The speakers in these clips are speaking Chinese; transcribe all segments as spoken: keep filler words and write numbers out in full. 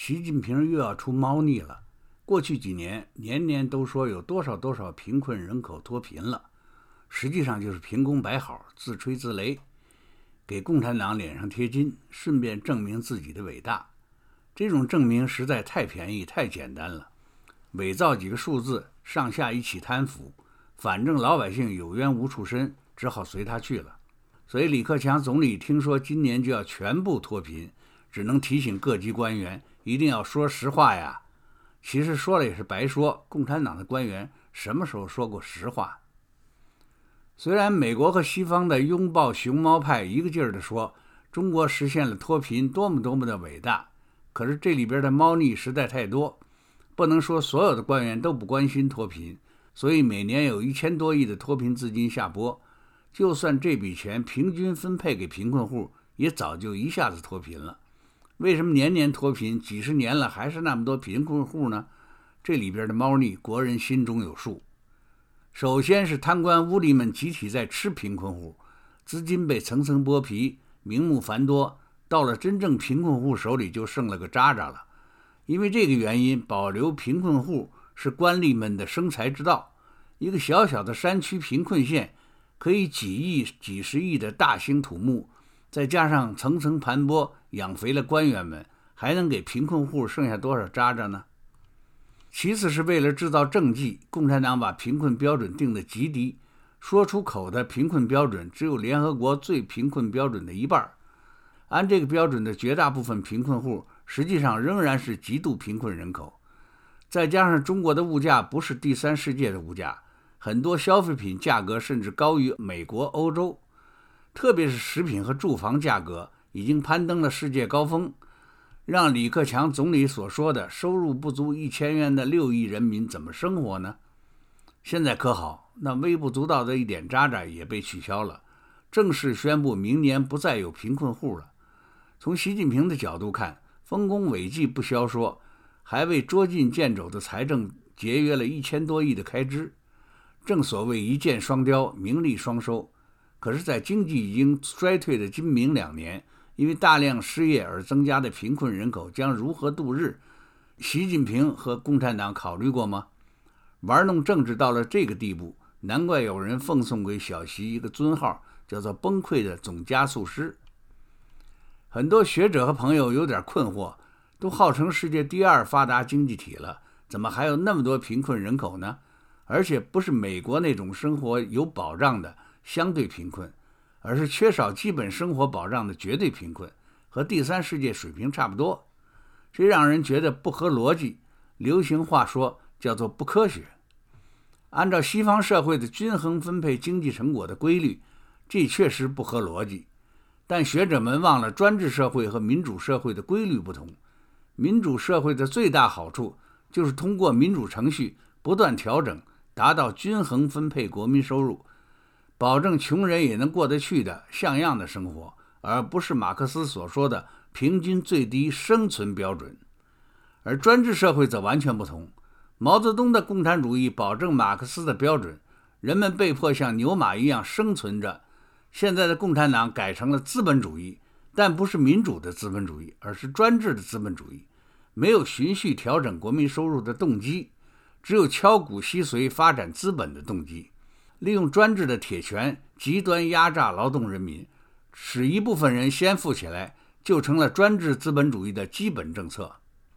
习近平又要出猫腻了。过去几年，年年都说有多少多少贫困人口脱贫了，实际上就是凭空摆好，自吹自擂，给共产党脸上贴金，顺便证明自己的伟大。这种证明实在太便宜、太简单了，伪造几个数字，上下一起贪腐，反正老百姓有冤无处伸，只好随他去了。所以李克强总理听说今年就要全部脱贫，只能提醒各级官员一定要说实话呀。其实说了也是白说，共产党的官员什么时候说过实话？虽然美国和西方的拥抱熊猫派一个劲儿地说中国实现了脱贫多么多么的伟大，可是这里边的猫腻实在太多，不能说所有的官员都不关心脱贫，所以每年有一千多亿的脱贫资金下拨，就算这笔钱平均分配给贫困户，也早就一下子脱贫了。为什么年年脱贫，几十年了还是那么多贫困户呢？这里边的猫腻，国人心中有数。首先是贪官污吏们集体在吃贫困户，资金被层层剥皮，名目繁多，到了真正贫困户手里就剩了个渣渣了。因为这个原因，保留贫困户是官吏们的生财之道。一个小小的山区贫困县，可以几亿、几十亿的大兴土木，再加上层层盘剥，养肥了官员们，还能给贫困户剩下多少渣渣呢？其次是为了制造政绩，共产党把贫困标准定得极低，说出口的贫困标准只有联合国最贫困标准的一半。按这个标准的绝大部分贫困户，实际上仍然是极度贫困人口。再加上中国的物价不是第三世界的物价，很多消费品价格甚至高于美国、欧洲，特别是食品和住房价格已经攀登了世界高峰，让李克强总理所说的收入不足一千元的六亿人民怎么生活呢？现在可好，那微不足道的一点渣渣也被取消了，正式宣布明年不再有贫困户了。从习近平的角度看，丰功伟绩不消说，还为捉襟见肘的财政节约了一千多亿的开支。正所谓一箭双雕，名利双收。可是在经济已经衰退的今明两年，因为大量失业而增加的贫困人口将如何度日？习近平和共产党考虑过吗？玩弄政治到了这个地步，难怪有人奉送给小习一个尊号，叫做崩溃的总加速师。很多学者和朋友有点困惑，都号称世界第二发达经济体了，怎么还有那么多贫困人口呢？而且不是美国那种生活有保障的相对贫困，而是缺少基本生活保障的绝对贫困，和第三世界水平差不多。这让人觉得不合逻辑，流行话说叫做不科学。按照西方社会的均衡分配经济成果的规律，这确实不合逻辑。但学者们忘了专制社会和民主社会的规律不同。民主社会的最大好处就是通过民主程序不断调整，达到均衡分配国民收入，保证穷人也能过得去的像样的生活，而不是马克思所说的平均最低生存标准。而专制社会则完全不同，毛泽东的共产主义保证马克思的标准，人们被迫像牛马一样生存着。现在的共产党改成了资本主义，但不是民主的资本主义，而是专制的资本主义，没有循序调整国民收入的动机，只有敲骨吸髓发展资本的动机，利用专制的铁拳极端压榨劳动人民，使一部分人先富起来，就成了专制资本主义的基本政策。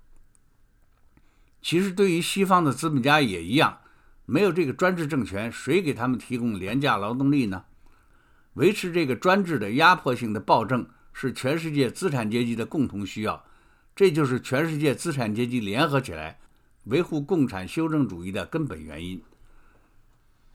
其实对于西方的资本家也一样，没有这个专制政权，谁给他们提供廉价劳动力呢？维持这个专制的压迫性的暴政是全世界资产阶级的共同需要，这就是全世界资产阶级联合起来维护共产修正主义的根本原因。